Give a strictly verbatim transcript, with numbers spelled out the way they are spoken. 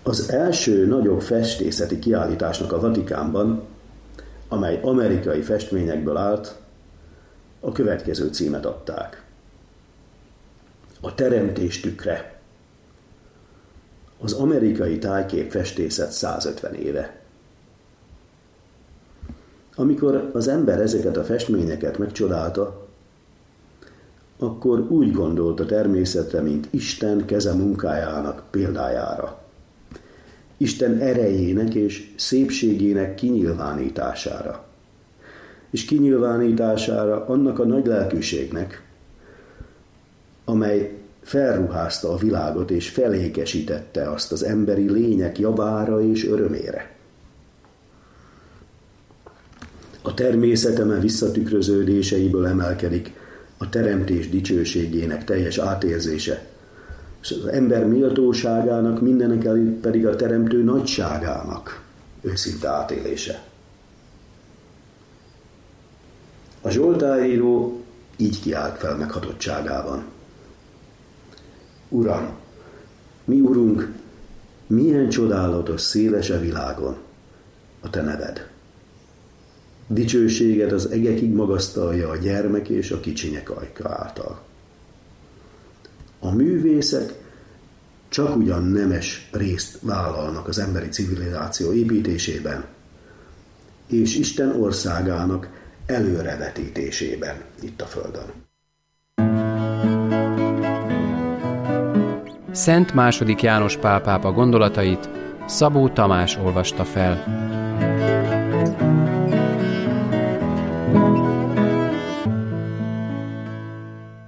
Az első nagyobb festészeti kiállításnak a Vatikánban, amely amerikai festményekből állt, a következő címet adták. A teremtés tükre. Az amerikai tájkép festészet százötven éve. Amikor az ember ezeket a festményeket megcsodálta, akkor úgy gondolt a természetre, mint Isten keze munkájának példájára. Isten erejének és szépségének kinyilvánítására. És kinyilvánítására annak a nagy lelkűségnek, amely felruházta a világot és felékesítette azt az emberi lények javára és örömére. A természeteme visszatükröződéseiből emelkedik a teremtés dicsőségének teljes átérzése, és az ember méltóságának, mindenek előtt pedig a teremtő nagyságának őszinte átélése. A Zsoltáríró így kiált fel meghatottságában. Uram, mi Urunk, milyen csodálatos széles a világon a Te neved. Dicsőséget az egekig magasztalja a gyermek és a kicsinyek ajka által. A művészek csak ugyan nemes részt vállalnak az emberi civilizáció építésében, és Isten országának előrevetítésében itt a Földön. Szent második János Pál pápa gondolatait Szabó Tamás olvasta fel.